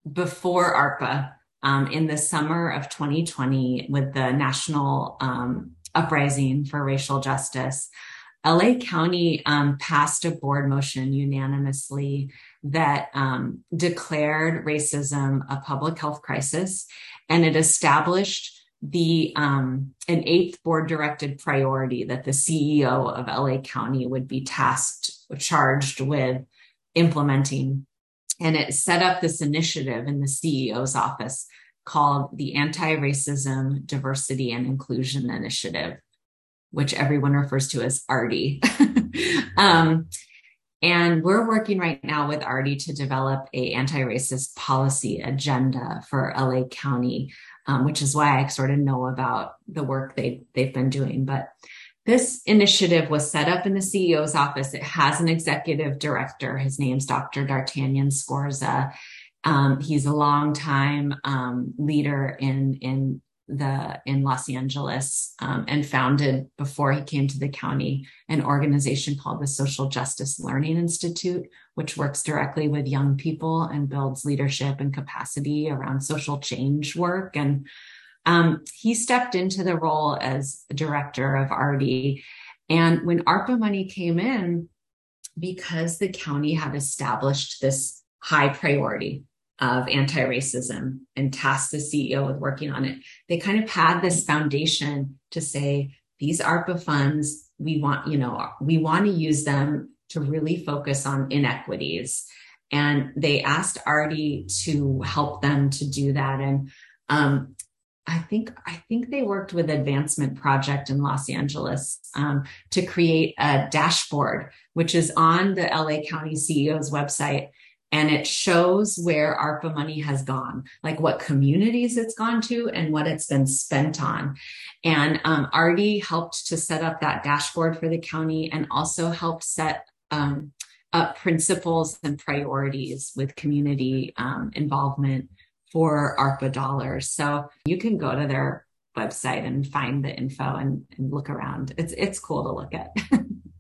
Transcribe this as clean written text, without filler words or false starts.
before ARPA, in the summer of 2020, with the national uprising for racial justice, LA County passed a board motion unanimously that declared racism a public health crisis, and it established the an eighth board directed priority that the CEO of LA County would be charged with implementing. And it set up this initiative in the CEO's office called the Anti-Racism, Diversity, and Inclusion Initiative, which everyone refers to as ARDI. And we're working right now with ARDI to develop a anti-racist policy agenda for LA County, which is why I sort of know about the work they've been doing. But this initiative was set up in the CEO's office. It has an executive director. His name's Dr. D'Artagnan Scorza. He's a longtime leader in Los Angeles, and founded, before he came to the county, an organization called the Social Justice Learning Institute, which works directly with young people and builds leadership and capacity around social change work. And he stepped into the role as director of ARDI. And when ARPA money came in, because the county had established this high priority of anti-racism and tasked the CEO with working on it, they kind of had this foundation to say, these ARPA funds, we want to use them to really focus on inequities. And they asked ARDI to help them to do that. And I think they worked with Advancement Project in Los Angeles to create a dashboard, which is on the LA County CEO's website. And it shows where ARPA money has gone, like what communities it's gone to and what it's been spent on. And ARDI helped to set up that dashboard for the county, and also helped set up principles and priorities with community involvement for ARPA dollars. So you can go to their website and find the info and look around. It's cool to look at.